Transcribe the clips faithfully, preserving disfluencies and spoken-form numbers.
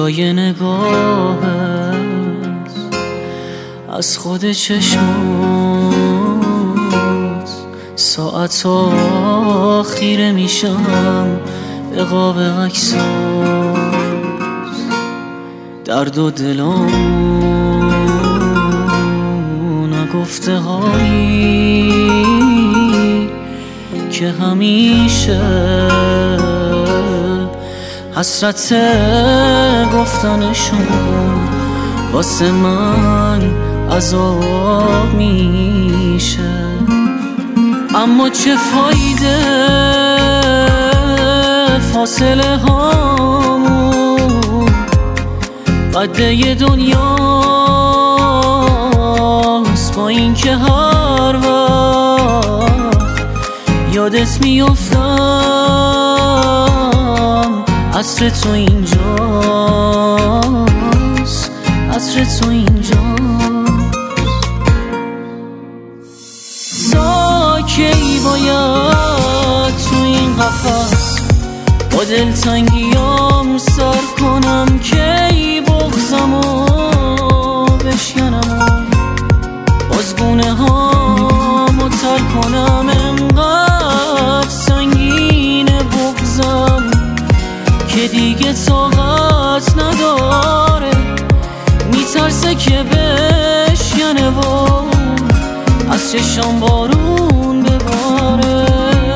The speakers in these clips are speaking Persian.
جای نگاهت از خود چشمات ساعت ها خیره میشم به قاب عکسات. درد و دلم نگفته هایی که همیشه حسرت گفتنشون واسه من عذاب میشه. اما چه فایده فاصله هامون قده دنیاست، با این که هر وقت یادت میافتم عطر تو اینجاست، عطر تو اینجاست. کی باید تو این قفس با دلتنگیام سر کنم، کی بغضمو بشکنم باز گونه هامو تر کنم. انقدر سنگین بغضم که دیگه طاقت نداره، میترسه که بشکنه و از چشام بارون بباره.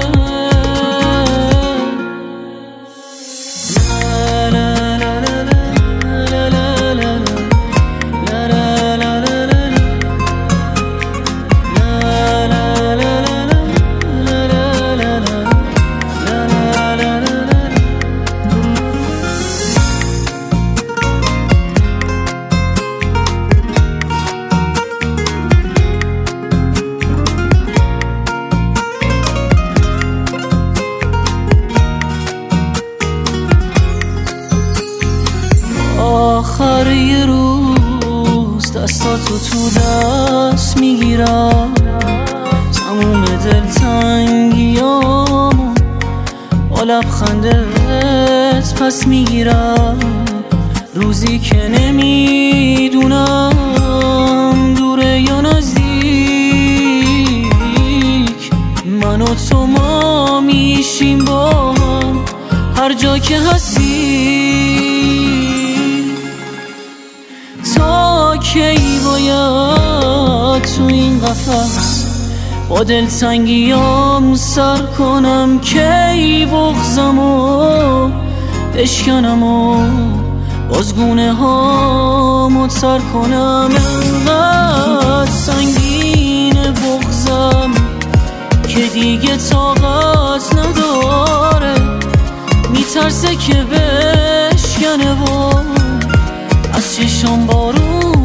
آخر یه روز دستاتو تو دست میگیرم، تموم دلتنگیامو با لبخندت پس میگیرم. روزی که نمیدونم دوره یا نزدیک، من و تو ما میشیم با هم هر جا که هستی. کی باید تو این قفس با دلتنگیام سر کنم، کی بغضمو بشکنم و باز گونه هامو تر کنم. انقدر سنگین بغضم که دیگه طاقت نداره، میترسه که بشکنه و از چشام بارون